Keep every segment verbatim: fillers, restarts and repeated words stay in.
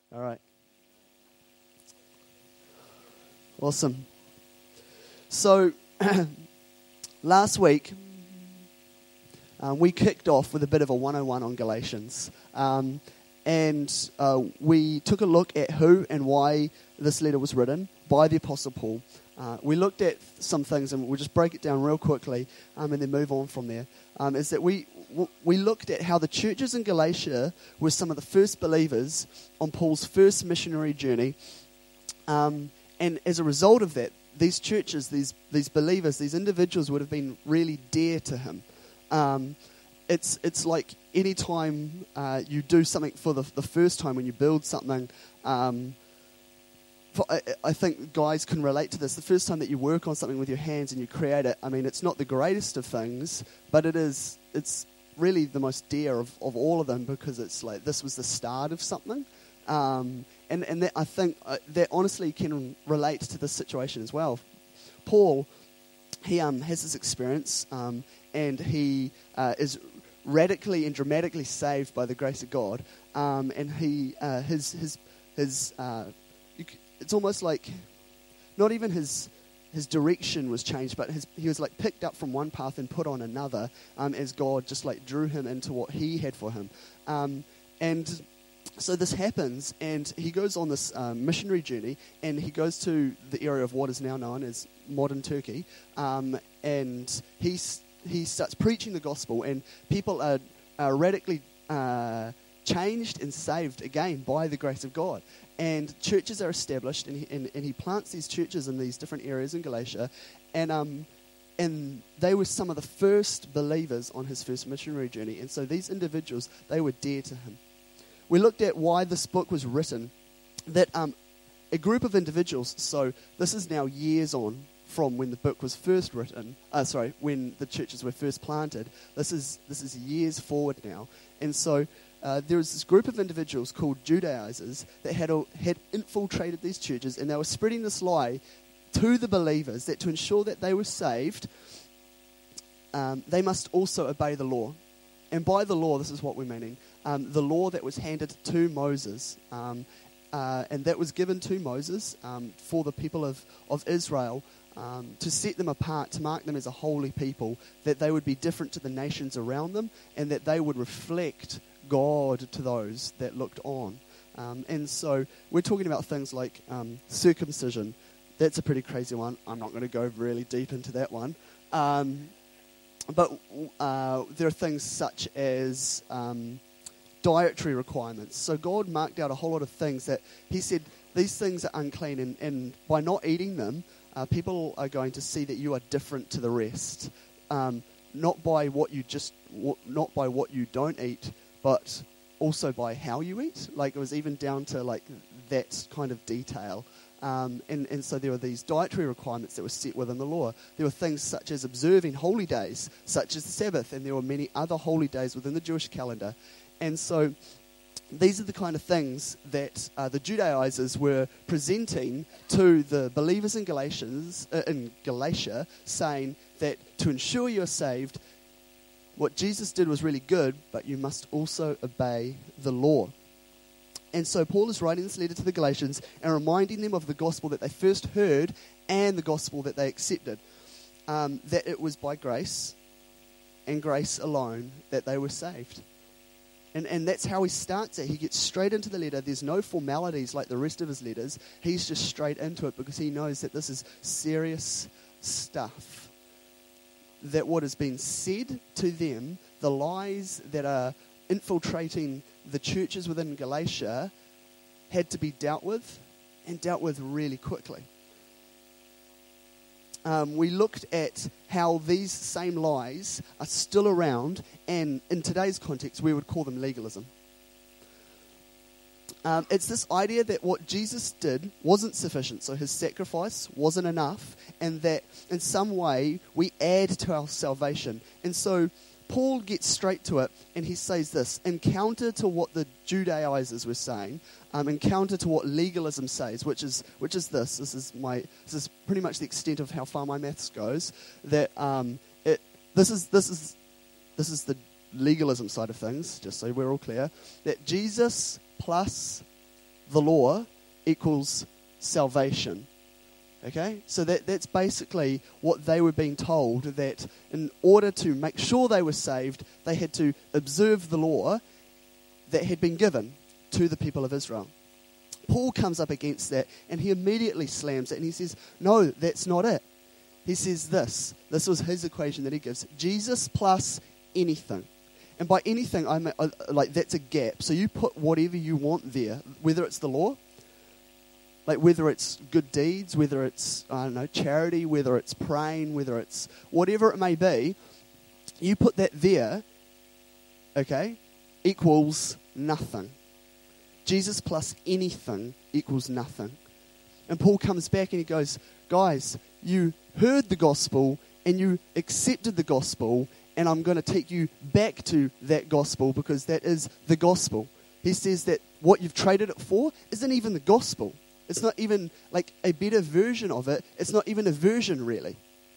All right. Awesome. So, last week, um, we kicked off with a bit of a one oh one on Galatians. Um, and uh, we took a look at who and why this letter was written by the Apostle Paul. Uh, we looked at some things, and we'll just break it down real quickly um, and then move on from there. Um, is that we we looked at how the churches in Galatia were some of the first believers on Paul's first missionary journey. Um, and as a result of that, these churches, these these believers, these individuals would have been really dear to him. Um, it's it's like any time uh, you do something for the, the first time, when you build something, um, for, I, I think guys can relate to this. The first time that you work on something with your hands and you create it, I mean, it's not the greatest of things, but it is. It's really the most dear of, of all of them, because it's like this was the start of something. Um, and and that, I think uh, that honestly can relate to this situation as well. Paul, he um, has this experience, um, and he uh, is radically and dramatically saved by the grace of God. Um, and he, uh, his, his, his, uh, you c- it's almost like not even his his direction was changed, but his, he was like picked up from one path and put on another, um, as God just like drew him into what He had for him. Um, and So this happens, and he goes on this um, missionary journey, and he goes to the area of what is now known as modern Turkey, um, and he he starts preaching the gospel, and people are, are radically uh, changed and saved again by the grace of God. And churches are established, and he, and, and he plants these churches in these different areas in Galatia, and um, and they were some of the first believers on his first missionary journey. And so these individuals, they were dear to him. We looked at why this book was written, that um, a group of individuals, so this is now years on from when the book was first written, uh, sorry, when the churches were first planted. This is this is years forward now. And so uh, there was this group of individuals called Judaizers that had, uh, had infiltrated these churches, and they were spreading this lie to the believers that to ensure that they were saved, um, they must also obey the law. And by the law, this is what we're meaning. Um, the law that was handed to Moses, um, uh, and that was given to Moses um, for the people of, of Israel, um, to set them apart, to mark them as a holy people, that they would be different to the nations around them, and that they would reflect God to those that looked on. Um, and so we're talking about things like um, circumcision. That's a pretty crazy one. I'm not going to go really deep into that one. Um, but uh, there are things such as Um, dietary requirements. So God marked out a whole lot of things that He said, these things are unclean, and, and by not eating them, uh, people are going to see that you are different to the rest. Um, not by what you just, w- not by what you don't eat, but also by how you eat. Like, it was even down to like that kind of detail. Um, and, and so there were these dietary requirements that were set within the law. There were things such as observing holy days, such as the Sabbath, and there were many other holy days within the Jewish calendar. And so these are the kind of things that uh, the Judaizers were presenting to the believers in Galatians, uh, in Galatia, saying that to ensure you're saved, what Jesus did was really good, but you must also obey the law. And so Paul is writing this letter to the Galatians and reminding them of the gospel that they first heard and the gospel that they accepted. Um, that it was by grace and grace alone that they were saved. And and that's how he starts it. He gets straight into the letter. There's no formalities like the rest of his letters. He's just straight into it because he knows that this is serious stuff. That what has been said to them, the lies that are infiltrating the churches within Galatia, had to be dealt with, and dealt with really quickly. Um, we looked at how these same lies are still around, and in today's context, we would call them legalism. Um, it's this idea that what Jesus did wasn't sufficient, so his sacrifice wasn't enough, and that in some way we add to our salvation. And so Paul gets straight to it, and he says this, in counter to what the Judaizers were saying, um, in counter to what legalism says, which is which is this. This is my this is pretty much the extent of how far my maths goes. That um, it this is this is this is the legalism side of things. Just so we're all clear, that Jesus plus the law equals salvation. Okay? So that, that's basically what they were being told, that in order to make sure they were saved, they had to observe the law that had been given to the people of Israel. Paul comes up against that, and he immediately slams it, and he says, no, that's not it. He says this. This was his equation that he gives. Jesus plus anything. And by anything, I mean, like, that's a gap. So you put whatever you want there, whether it's the law, like whether it's good deeds, whether it's, I don't know, charity, whether it's praying, whether it's whatever it may be, you put that there, okay, equals nothing. Jesus plus anything equals nothing. And Paul comes back and he goes, guys, you heard the gospel and you accepted the gospel, and I'm going to take you back to that gospel because that is the gospel. He says that what you've traded it for isn't even the gospel. It's not even like a better version of it. It's not even a version, really.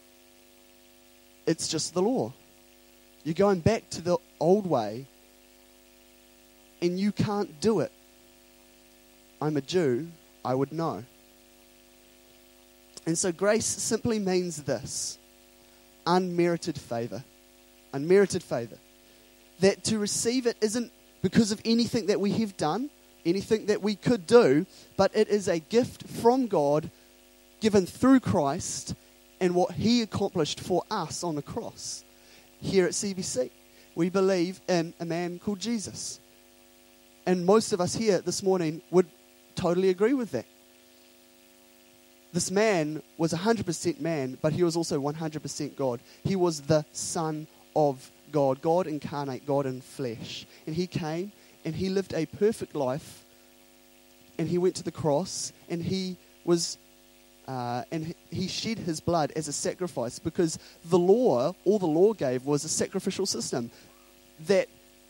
It's just the law. You're going back to the old way, and you can't do it. I'm a Jew, I would know. And so grace simply means this: unmerited favor. Unmerited favor. That to receive it isn't because of anything that we have done, anything that we could do, but it is a gift from God given through Christ and what he accomplished for us on the cross. Here at C B C, we believe in a man called Jesus. And most of us here this morning would totally agree with that. This man was one hundred percent man, but he was also one hundred percent God. He was the Son of God, God incarnate, God in flesh. And he came and he lived a perfect life, and he went to the cross, and he was, uh, and he shed his blood as a sacrifice, because the law, all the law gave was a sacrificial system that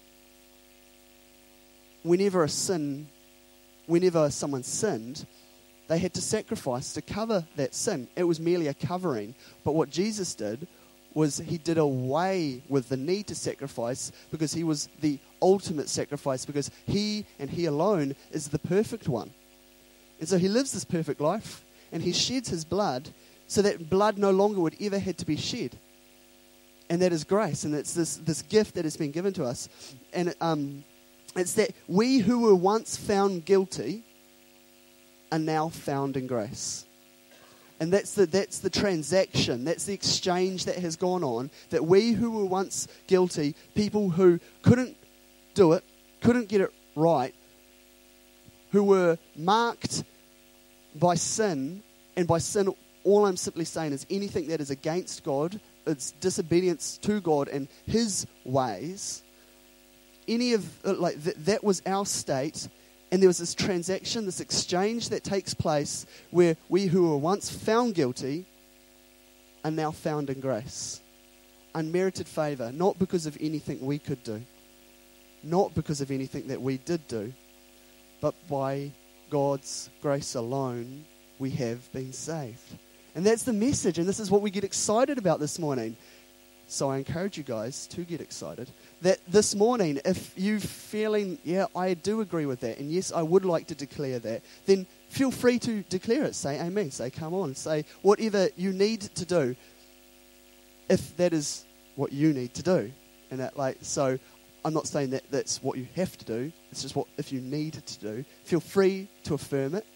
whenever a sin, whenever someone sinned, they had to sacrifice to cover that sin. It was merely a covering. But what Jesus did was he did away with the need to sacrifice, because he was the ultimate sacrifice, because he and he alone is the perfect one. And so he lives this perfect life, and he sheds his blood so that blood no longer would ever have to be shed. And that is grace, and it's this, this gift that has been given to us. And um, it's that we who were once found guilty are now found in grace. And that's the that's the transaction, that's the exchange that has gone on, that we who were once guilty, people who couldn't do it, couldn't get it right, who were marked by sin, and by sin, all I'm simply saying is anything that is against God, it's disobedience to God and his ways, any of, like, th- that was our state. And there was this transaction, this exchange that takes place where we who were once found guilty are now found in grace. Unmerited favor, not because of anything we could do, not because of anything that we did do, but by God's grace alone, we have been saved. And that's the message, and this is what we get excited about this morning. So I encourage you guys to get excited. That this morning, if you're feeling, yeah, I do agree with that, and yes, I would like to declare that, then feel free to declare it. Say amen. Say come on. Say whatever you need to do, if that is what you need to do. And that, like, so I'm not saying that that's what you have to do. It's just what if you need to do. Feel free to affirm it,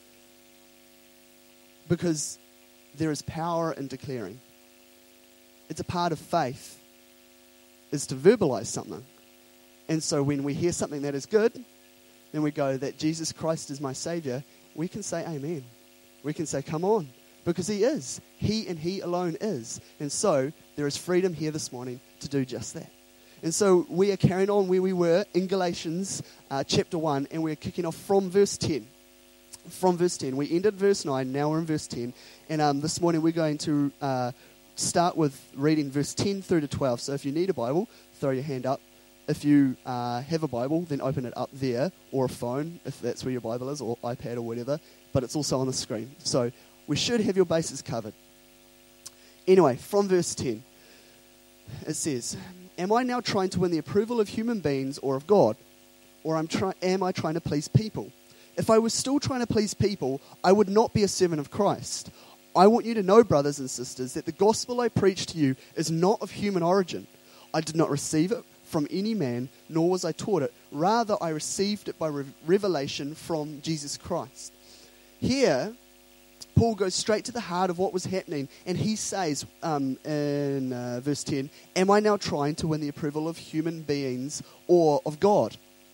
because there is power in declaring. It's a part of faith, is to verbalize something. And so when we hear something that is good, then we go that Jesus Christ is my Savior, we can say amen. We can say, come on, because he is. He and he alone is. And so there is freedom here this morning to do just that. And so we are carrying on where we were in Galatians uh, chapter one, and we're kicking off from verse ten. From verse ten. We ended verse nine, now we're in verse ten. And um, this morning we're going to Uh, start with reading verse ten through to twelve. So if you need a Bible, throw your hand up. If you uh, have a Bible, then open it up there, or a phone, if that's where your Bible is, or iPad or whatever. But it's also on the screen. So we should have your bases covered. Anyway, from verse ten, it says, am I now trying to win the approval of human beings or of God? Or I'm try- am I trying to please people? If I was still trying to please people, I would not be a servant of Christ. I want you to know, brothers and sisters, that the gospel I preach to you is not of human origin. I did not receive it from any man, nor was I taught it. Rather, I received it by re- revelation from Jesus Christ. Here, Paul goes straight to the heart of what was happening, and he says um, in uh, verse ten, "Am I now trying to win the approval of human beings or of God?"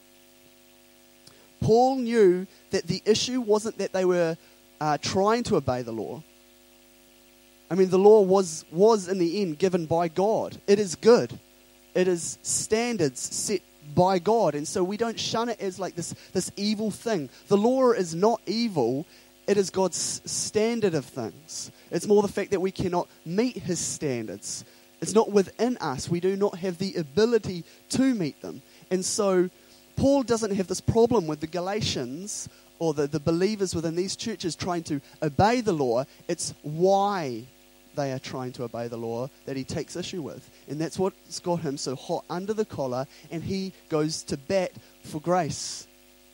Paul knew that the issue wasn't that they were uh, trying to obey the law. I mean, the law was, was in the end given by God. It is good. It is standards set by God. And so we don't shun it as like this, this evil thing. The law is not evil. It is God's standard of things. It's more the fact that we cannot meet his standards. It's not within us. We do not have the ability to meet them. And so Paul doesn't have this problem with the Galatians or the, the believers within these churches trying to obey the law. It's why they are trying to obey the law that he takes issue with. And that's what's got him so hot under the collar, and he goes to bat for grace.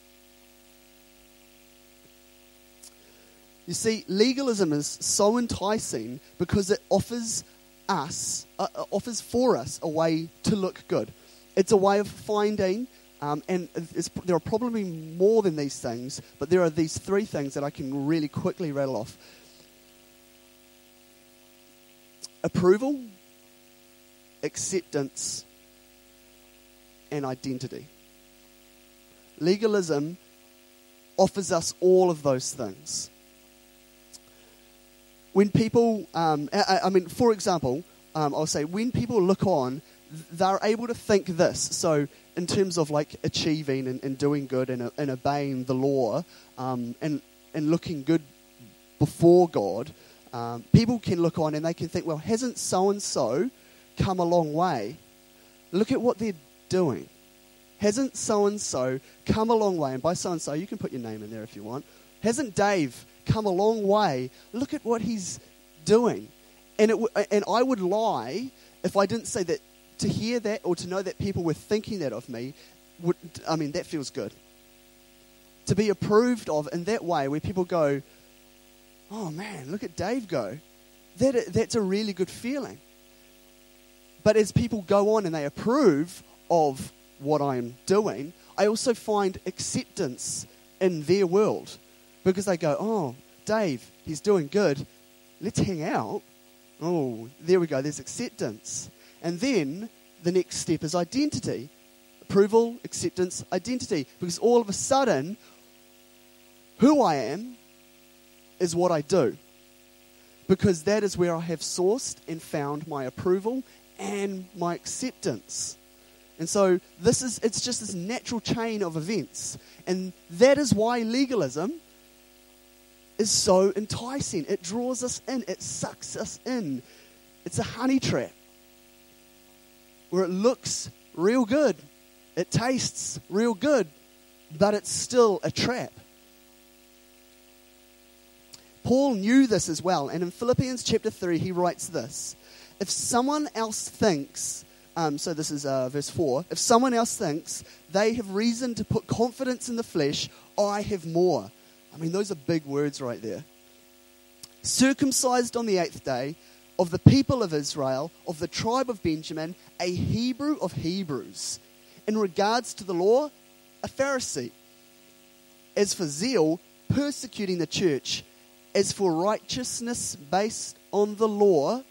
You see, legalism is so enticing because it offers us, uh, offers for us a way to look good. It's a way of finding, um, and it's, there are probably more than these things, but there are these three things that I can really quickly rattle off. Approval, acceptance, and identity. Legalism offers us all of those things. When people, um, I, I mean, for example, um, I'll say when people look on, they're able to think this. So in terms of like achieving and, and doing good and, and obeying the law um, and, and looking good before God, Um, people can look on and they can think, well, hasn't so-and-so come a long way? Look at what they're doing. Hasn't so-and-so come a long way? And by so-and-so, you can put your name in there if you want. Hasn't Dave come a long way? Look at what he's doing. And, it w- and I would lie if I didn't say that to hear that or to know that people were thinking that of me, would, I mean, that feels good. To be approved of in that way where people go, oh man, look at Dave go. That that's a really good feeling. But as people go on and they approve of what I'm doing, I also find acceptance in their world. Because they go, oh, Dave, he's doing good. Let's hang out. Oh, there we go, there's acceptance. And then the next step is identity. Approval, acceptance, identity. Because all of a sudden, who I am is what I do, because that is where I have sourced and found my approval and my acceptance. And so this is, it's just this natural chain of events. And that is why legalism is so enticing. It draws us in. It sucks us in. It's a honey trap where it looks real good. It tastes real good, but it's still a trap. Paul knew this as well, and in Philippians chapter three, he writes this. If someone else thinks, um, so this is uh, verse four, if someone else thinks they have reason to put confidence in the flesh, I have more. I mean, those are big words right there. Circumcised on the eighth day, of the people of Israel, of the tribe of Benjamin, a Hebrew of Hebrews. In regards to the law, a Pharisee. As for zeal, persecuting the church. As for righteousness based on the law,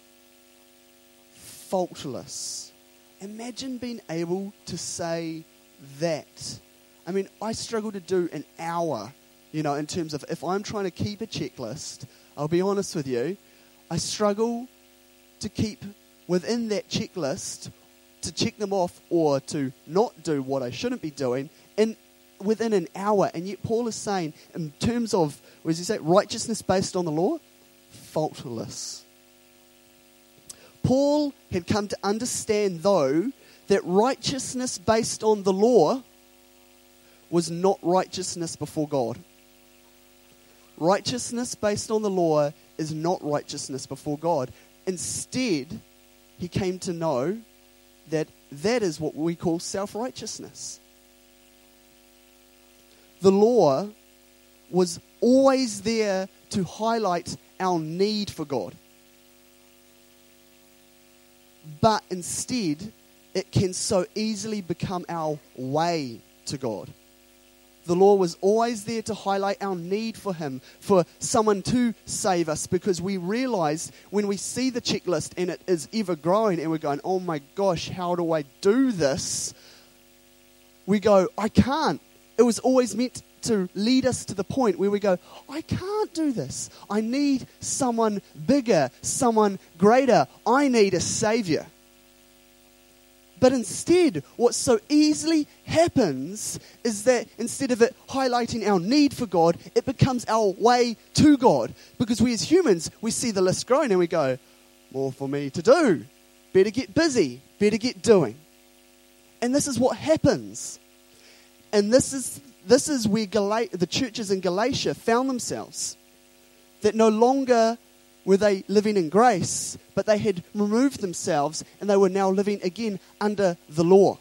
faultless. Imagine being able to say that. I mean, I struggle to do an hour, you know, in terms of if I'm trying to keep a checklist, I'll be honest with you, I struggle to keep within that checklist, to check them off or to not do what I shouldn't be doing in within an hour. And yet Paul is saying, in terms of, what does he say, righteousness based on the law? Faultless. Paul had come to understand, though, that righteousness based on the law was not righteousness before God. Righteousness based on the law is not righteousness before God. Instead, he came to know that that is what we call self-righteousness. The law was always there to highlight our need for God. But instead, it can so easily become our way to God. The law was always there to highlight our need for Him, for someone to save us, because we realize when we see the checklist and it is ever growing and we're going, oh my gosh, how do I do this? We go, I can't. It was always meant to lead us to the point where we go, I can't do this. I need someone bigger, someone greater. I need a Savior. But instead, what so easily happens is that instead of it highlighting our need for God, it becomes our way to God. Because we as humans, we see the list growing and we go, more for me to do. Better get busy. Better get doing. And this is what happens. And this is this is where Gal- the churches in Galatia found themselves. That no longer were they living in grace, but they had removed themselves and they were now living again under the law.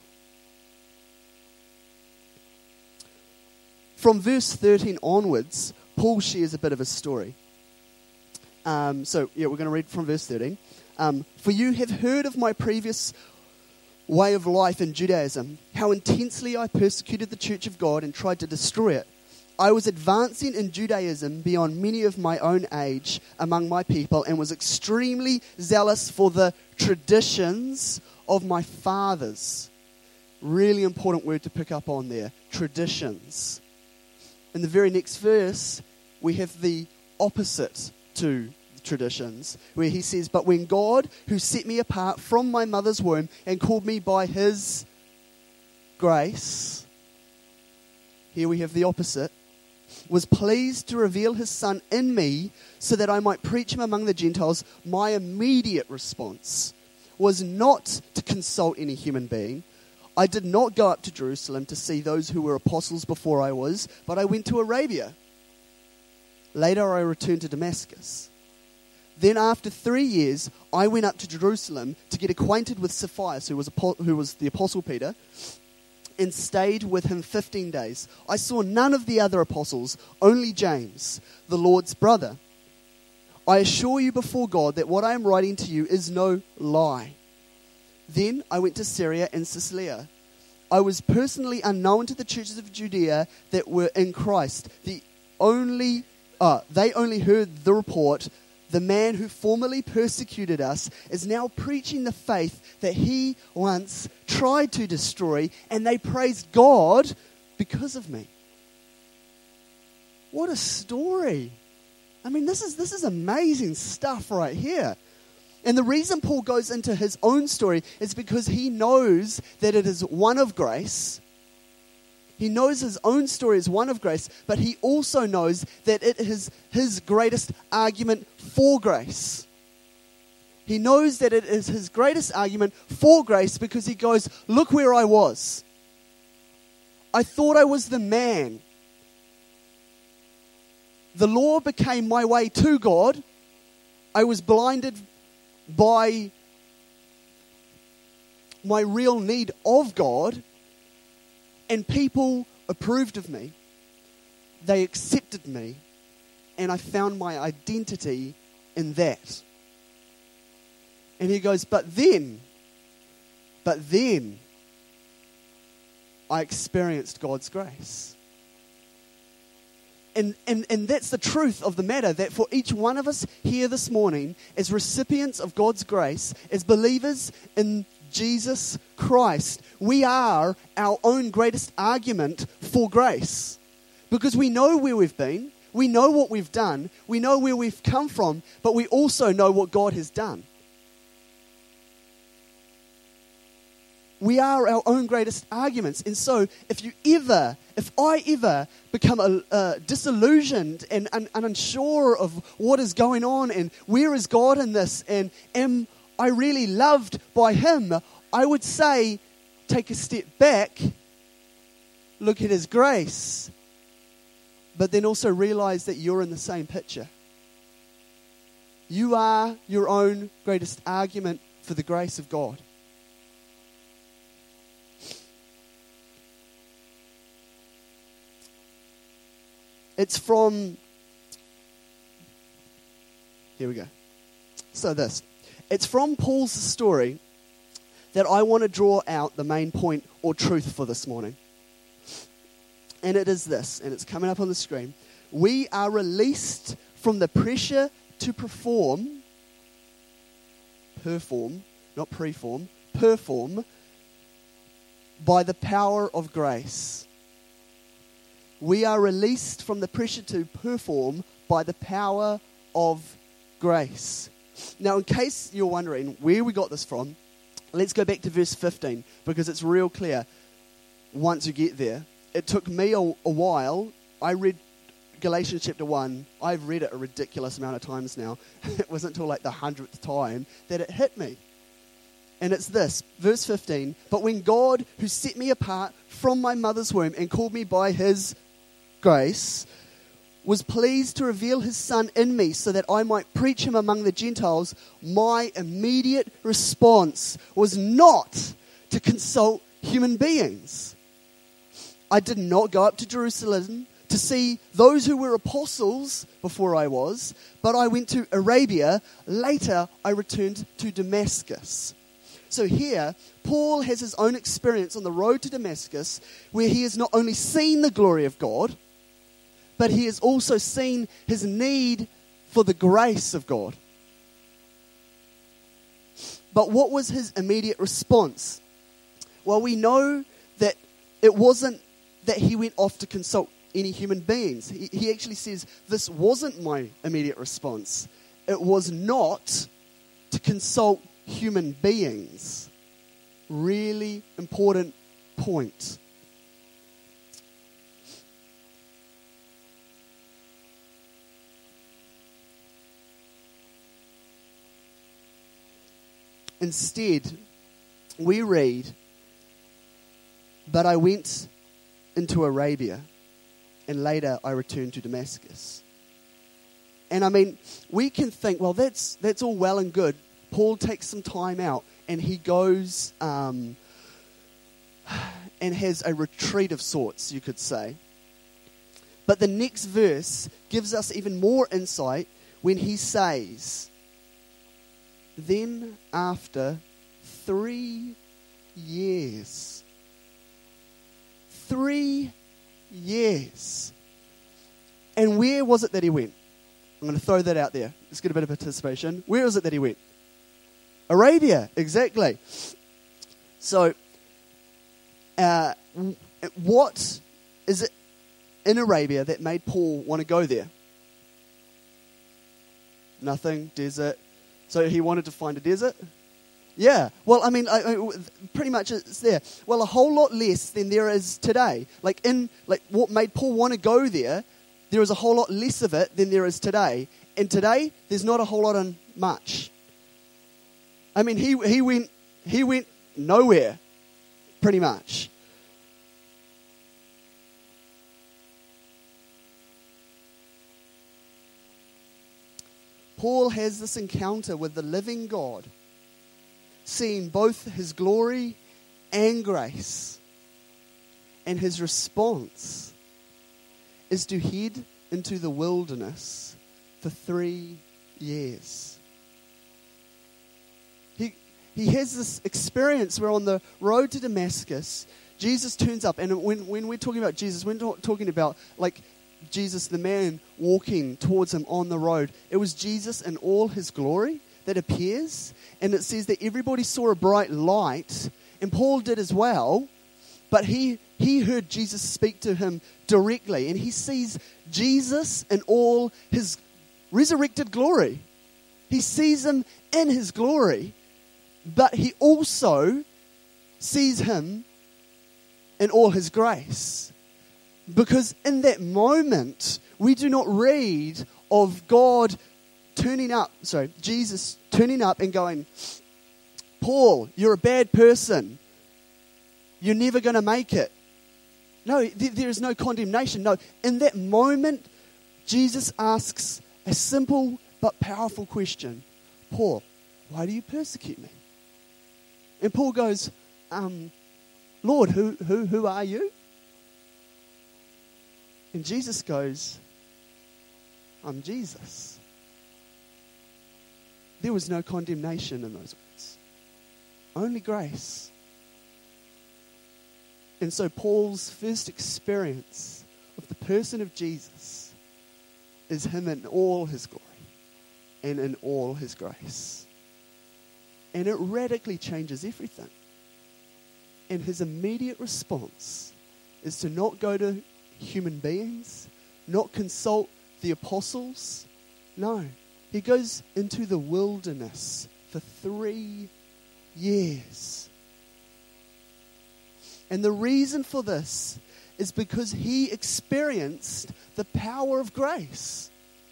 From verse thirteen onwards, Paul shares a bit of a story. Um, so, yeah, we're going to read from verse thirteen. Um, For you have heard of my previous way of life in Judaism, how intensely I persecuted the church of God and tried to destroy it. I was advancing in Judaism beyond many of my own age among my people and was extremely zealous for the traditions of my fathers. Really important word to pick up on there, traditions. In the very next verse, we have the opposite to traditions, where he says, but when God, who set me apart from my mother's womb and called me by His grace, here we have the opposite, was pleased to reveal His Son in me so that I might preach Him among the Gentiles, my immediate response was not to consult any human being. I did not go up to Jerusalem to see those who were apostles before I was, but I went to Arabia. Later I returned to Damascus. Then after three years, I went up to Jerusalem to get acquainted with Cephas, who was, who was the Apostle Peter, and stayed with him fifteen days. I saw none of the other apostles, only James, the Lord's brother. I assure you before God that what I am writing to you is no lie. Then I went to Syria and Cilicia. I was personally unknown to the churches of Judea that were in Christ. The only, uh, they only heard the report, the man who formerly persecuted us is now preaching the faith that he once tried to destroy, and they praised God because of me. What a story. I mean, this is this is amazing stuff right here. And the reason Paul goes into his own story is because he knows that it is one of grace. He knows his own story is one of grace, but he also knows that it is his greatest argument for grace. He knows that it is his greatest argument for grace because he goes, look where I was. I thought I was the man. The law became my way to God. I was blinded by my real need of God. And people approved of me. They accepted me. And I found my identity in that. And he goes, but then, but then, I experienced God's grace. And, and, and that's the truth of the matter, that for each one of us here this morning, as recipients of God's grace, as believers in Jesus Christ, we are our own greatest argument for grace. Because we know where we've been, we know what we've done, we know where we've come from, but we also know what God has done. We are our own greatest arguments. And so if you ever, if I ever become a, uh, disillusioned and, and, and unsure of what is going on and where is God in this and am I really loved by Him, I would say, take a step back, look at His grace, but then also realize that you're in the same picture. You are your own greatest argument for the grace of God. It's from, here we go. So this, it's from Paul's story that I want to draw out the main point or truth for this morning. And it is this, and it's coming up on the screen. We are released from the pressure to perform, perform, not preform, perform, by the power of grace. We are released from the pressure to perform by the power of grace. Now, in case you're wondering where we got this from, let's go back to verse fifteen, because it's real clear once you get there. It took me a, a while. I read Galatians chapter one. I've read it a ridiculous amount of times now. It wasn't until like the hundredth time that it hit me. And it's this, verse fifteen, but when God, who set me apart from my mother's womb and called me by his grace, was pleased to reveal his Son in me so that I might preach him among the Gentiles, my immediate response was not to consult human beings. I did not go up to Jerusalem to see those who were apostles before I was, but I went to Arabia. Later, I returned to Damascus. So here, Paul has his own experience on the road to Damascus, where he has not only seen the glory of God, but he has also seen his need for the grace of God. But what was his immediate response? Well, we know that it wasn't that he went off to consult any human beings. He, he actually says, this wasn't my immediate response. It was not to consult human beings. Really important point. Instead, we read, but I went into Arabia, and later I returned to Damascus. And I mean, we can think, well, that's that's all well and good. Paul takes some time out, and he goes um, and has a retreat of sorts, you could say. But the next verse gives us even more insight when he says, then after three years, three years, and where was it that he went? I'm going to throw that out there. Let's get a bit of participation. Where was it that he went? Arabia, exactly. So, uh, what is it in Arabia that made Paul want to go there? Nothing, desert. So he wanted to find a desert? Yeah. Well, I mean, I, I, pretty much it's there. Well, a whole lot less than there is today. Like in, like what made Paul want to go there, there is a whole lot less of it than there is today. And today, there's not a whole lot on much. I mean, he he went he went nowhere, pretty much. Paul has this encounter with the living God, seeing both his glory and grace. And his response is to head into the wilderness for three years. He, he has this experience where on the road to Damascus, Jesus turns up. And when, when we're talking about Jesus, we're not talking about like Jesus, the man walking towards him on the road. It was Jesus in all his glory that appears. And it says that everybody saw a bright light. And Paul did as well. But he, he heard Jesus speak to him directly. And he sees Jesus in all his resurrected glory. He sees him in his glory. But he also sees him in all his grace. Because in that moment, we do not read of God turning up, sorry, Jesus turning up and going, Paul, you're a bad person. You're never going to make it. No, th- there is no condemnation. No, in that moment, Jesus asks a simple but powerful question. Paul, why do you persecute me? And Paul goes, um, Lord, who, who, who are you? And Jesus goes, I'm Jesus. There was no condemnation in those words. Only grace. And so Paul's first experience of the person of Jesus is him in all his glory and in all his grace. And it radically changes everything. And his immediate response is to not go to human beings, not consult the apostles. No, he goes into the wilderness for three years. And the reason for this is because he experienced the power of grace.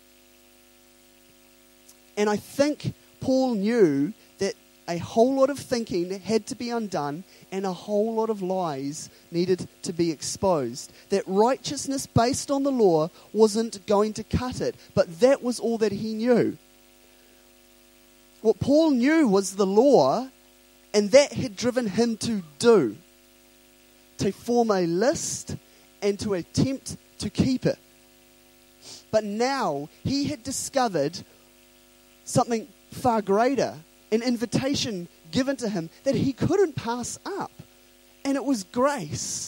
And I think Paul knew that a whole lot of thinking had to be undone and a whole lot of lies needed to be exposed. That righteousness based on the law wasn't going to cut it, but that was all that he knew. What Paul knew was the law, and that had driven him to do, to form a list and to attempt to keep it. But now he had discovered something far greater, an invitation given to him that he couldn't pass up. And it was grace.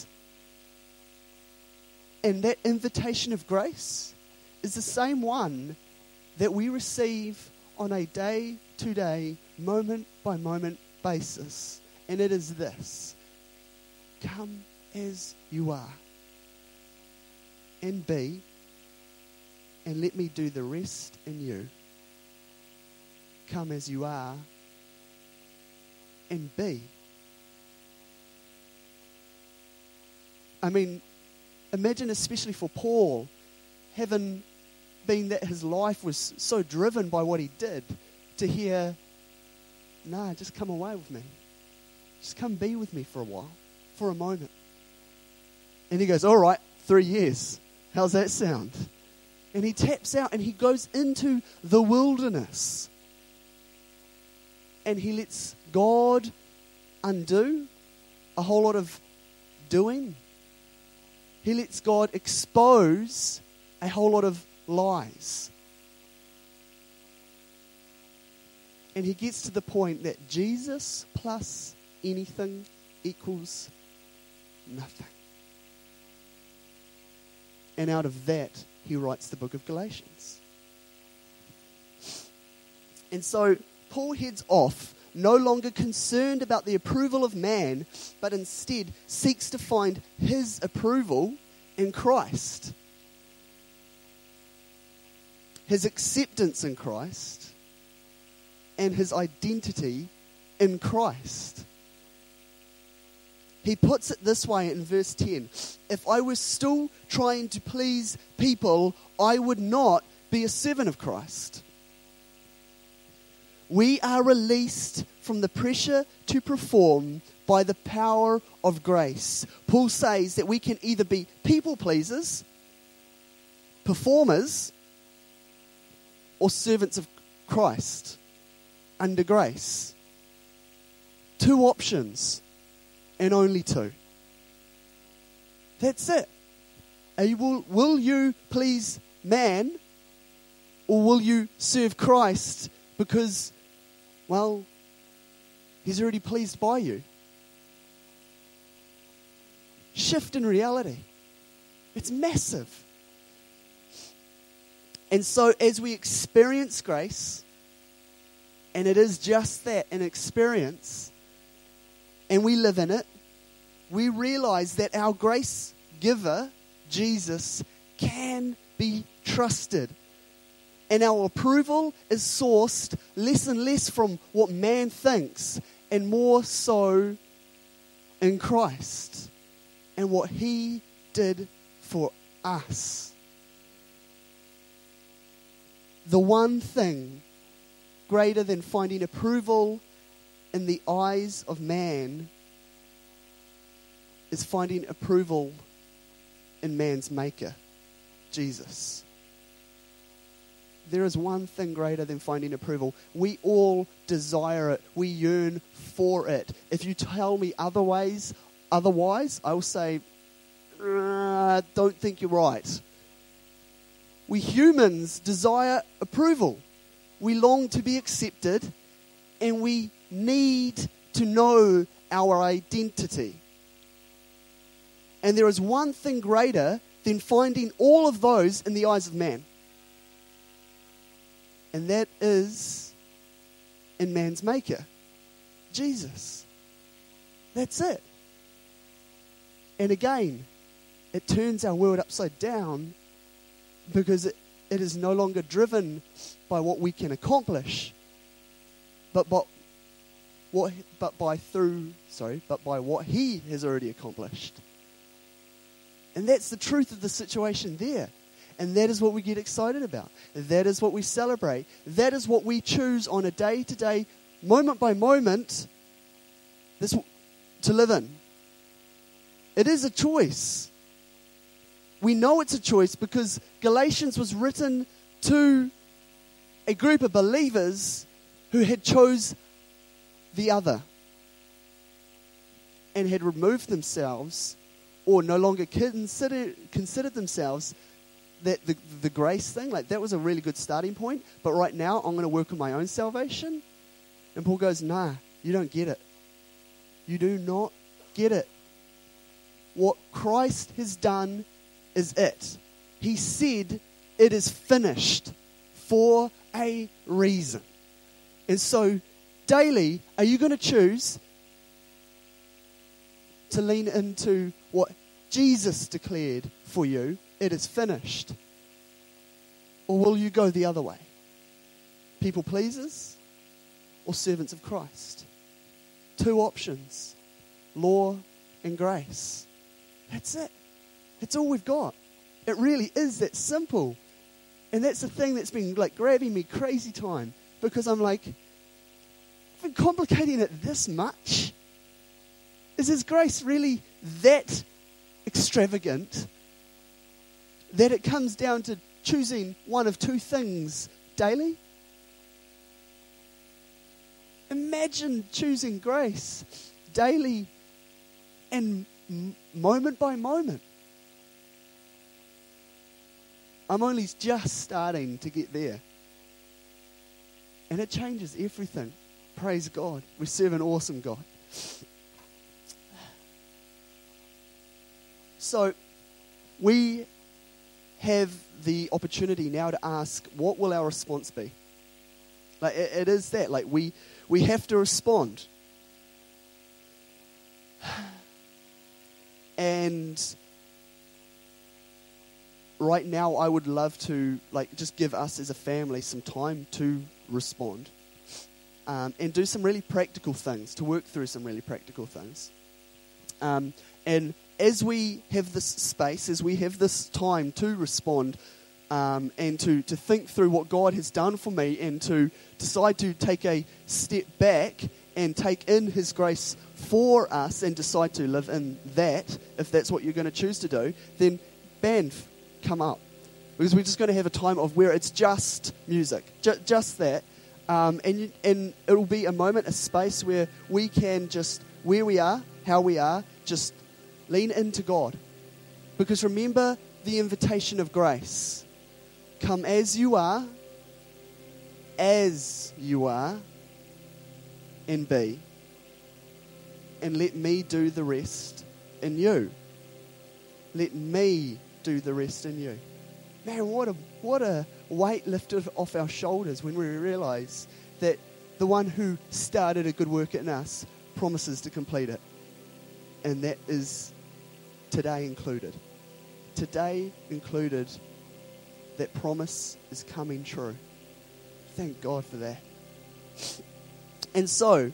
And that invitation of grace is the same one that we receive on a day-to-day, moment-by-moment basis. And it is this: come as you are, and be, and let me do the rest in you. Come as you are, and be. I mean, imagine, especially for Paul, having been that his life was so driven by what he did, to hear, nah, just come away with me. Just come be with me for a while, for a moment. And he goes, all right, three years. How's that sound? And he taps out and he goes into the wilderness. And he lets God undo a whole lot of doing. He lets God expose a whole lot of lies. And he gets to the point that Jesus plus anything equals nothing. And out of that, he writes the book of Galatians. And so Paul heads off, no longer concerned about the approval of man, but instead seeks to find his approval in Christ. His acceptance in Christ and his identity in Christ. He puts it this way in verse ten. If I was still trying to please people, I would not be a servant of Christ. We are released from the pressure to perform by the power of grace. Paul says that we can either be people pleasers, performers, or servants of Christ under grace. Two options, and only two. That's it. Are you, will, will you please man, or will you serve Christ because, well, he's already pleased by you? Shift in reality. It's massive. And so as we experience grace, and it is just that, an experience, and we live in it, we realize that our grace giver, Jesus, can be trusted. And our approval is sourced less and less from what man thinks and more so in Christ and what he did for us. The one thing greater than finding approval in the eyes of man is finding approval in man's maker, Jesus. There is one thing greater than finding approval. We all desire it. We yearn for it. If you tell me otherwise, otherwise, I will say, uh, don't think you're right. we humans desire approval. We long to be accepted, and we need to know our identity. And there is one thing greater than finding all of those in the eyes of man. And that is in man's maker, Jesus. That's it. And again, it turns our world upside down because it, it is no longer driven by what we can accomplish, but by what, but by through, sorry, but by what He has already accomplished. And that's the truth of the situation there. And that is what we get excited about. That is what we celebrate. That is what we choose on a day-to-day, moment by moment, this to live in. It is a choice. We know it's a choice because Galatians was written to a group of believers who had chose the other and had removed themselves or no longer consider, considered themselves that the, the grace thing, like that was a really good starting point. But right now, I'm going to work on my own salvation. And Paul goes, nah, you don't get it. You do not get it. What Christ has done is it. He said it is finished for a reason. And so, daily, are you going to choose to lean into what Jesus declared for you? It is finished. Or will you go the other way? People pleasers or servants of Christ? Two options. Law and grace. That's it. That's all we've got. It really is that simple. And that's the thing that's been like grabbing me crazy time. Because I'm like, I've been complicating it this much. Is His grace really that extravagant that it comes down to choosing one of two things daily? Imagine choosing grace daily and m- moment by moment. I'm only just starting to get there. And it changes everything. Praise God. We serve an awesome God. So, we have the opportunity now to ask, what will our response be? Like it, it is that, like we we have to respond. And right now, I would love to like just give us as a family some time to respond, um, and do some really practical things, to work through some really practical things, um, and. As we have this space, as we have this time to respond um, and to, to think through what God has done for me and to decide to take a step back and take in His grace for us and decide to live in that, if that's what you're going to choose to do, then band, come up. Because we're just going to have a time of where it's just music, ju- just that. Um, and, you, and it'll be a moment, a space where we can just, where we are, how we are, just lean into God. Because remember the invitation of grace. Come as you are, as you are, and be. And let me do the rest in you. Let me do the rest in you. Man, what a what a weight lifted off our shoulders when we realize that the one who started a good work in us promises to complete it. And that is today included. Today included, that promise is coming true. Thank God for that. And so,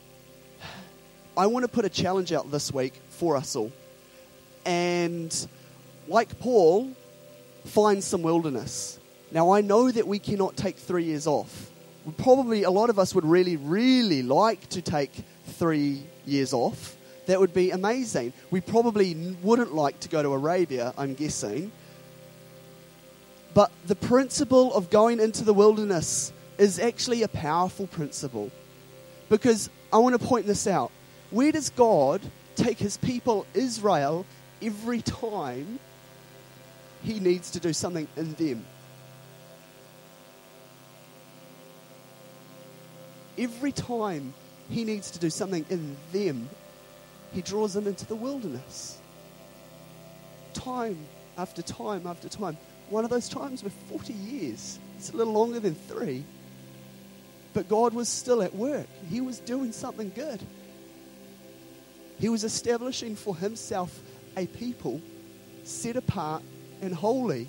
I want to put a challenge out this week for us all. And like Paul, find some wilderness. Now, I know that we cannot take three years off. Probably a lot of us would really, really like to take three years off. That would be amazing. We probably wouldn't like to go to Arabia, I'm guessing. But the principle of going into the wilderness is actually a powerful principle. Because I want to point this out. Where does God take His people, Israel, every time He needs to do something in them? every time he needs to do something in them, he draws them into the wilderness. Time after time after time. One of those times were forty years. It's a little longer than three. But God was still at work. He was doing something good. He was establishing for himself a people set apart and holy.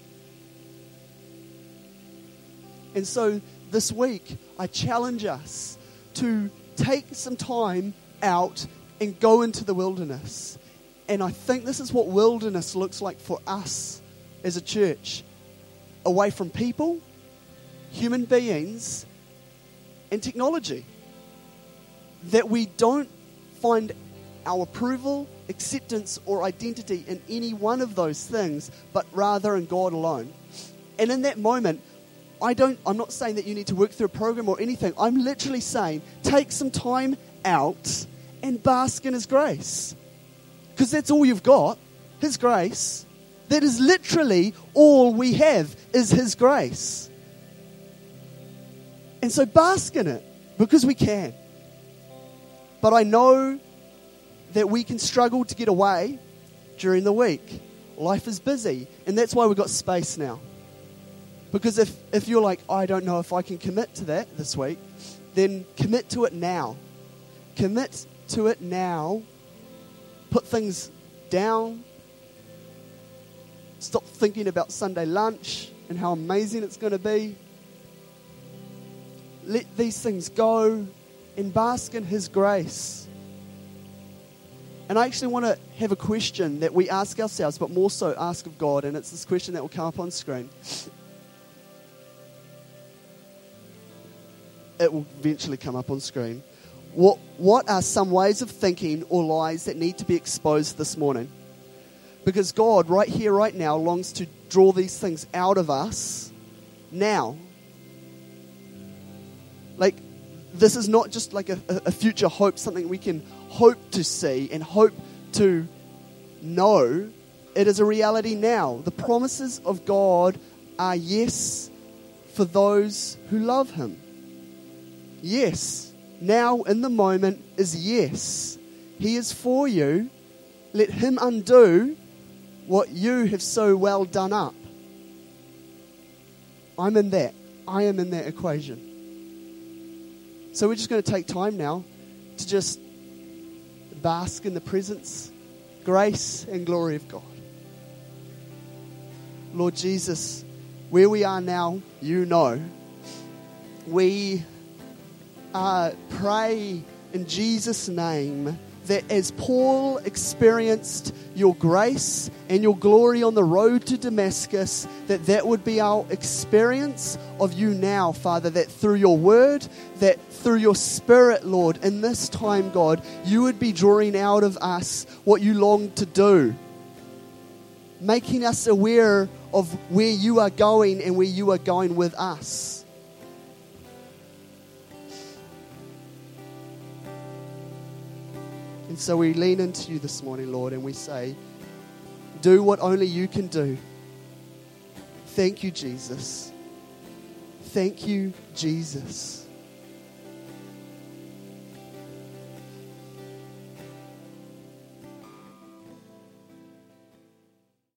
And so this week, I challenge us to take some time out and go into the wilderness. And I think this is what wilderness looks like for us as a church. Away from people, human beings, and technology. That we don't find our approval, acceptance, or identity in any one of those things, but rather in God alone. And in that moment, I don't, I'm not saying that you need to work through a program or anything. I'm literally saying, take some time out and bask in His grace. Because that's all you've got, His grace. That is literally all we have, is His grace. And so bask in it, because we can. But I know that we can struggle to get away during the week. Life is busy, and that's why we've got space now. Because if, if you're like, I don't know if I can commit to that this week, then commit to it now. Commit to it now. Put things down. Stop thinking about Sunday lunch and how amazing it's going to be. Let these things go and bask in His grace. And I actually want to have a question that we ask ourselves, but more so ask of God, and it's this question that will come up on screen. It will eventually come up on screen. What, what are some ways of thinking or lies that need to be exposed this morning? Because God, right here, right now, longs to draw these things out of us now. Like, this is not just like a, a future hope, something we can hope to see and hope to know. It is a reality now. The promises of God are yes for those who love Him. Yes. Now, in the moment, is yes. He is for you. Let Him undo what you have so well done up. I'm in that. I am in that equation. So we're just going to take time now to just bask in the presence, grace, and glory of God. Lord Jesus, where we are now, you know. We uh, pray in Jesus' name that as Paul experienced your grace and your glory on the road to Damascus, that that would be our experience of you now, Father, that through your word, that through your Spirit, Lord, in this time, God, you would be drawing out of us what you long to do, making us aware of where you are going and where you are going with us. And so we lean into you this morning, Lord, and we say, do what only you can do. Thank you, Jesus. Thank you, Jesus.